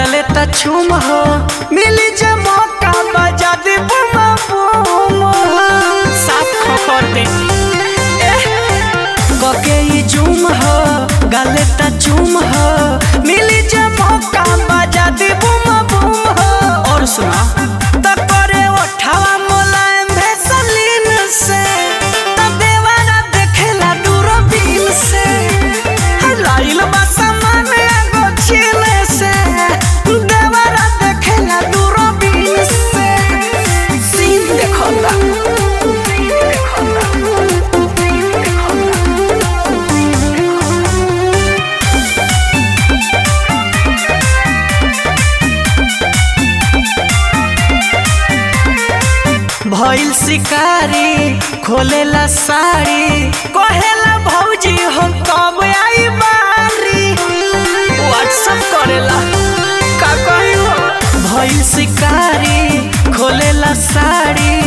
गले तछुम हो मिली जे मौका बजा दे बुम बुम साफ खबर दे कके ई जुम हो गले तछुम हो मिली जे मौका बजा दे बुम बुम हो और सुना त करे उठावा मुलायम भेसलीन से त देवारा देखेला दूरबीन से लाइल बा सामान एगो छीले से देवारा देखेला दूरबीन से सीन देखला भइल शिकारी खोलेला साड़ी कहेला भौजी हम कब आई बारी व्हाट्सएप करेला का कही हो भइल शिकारी खोलेला साड़ी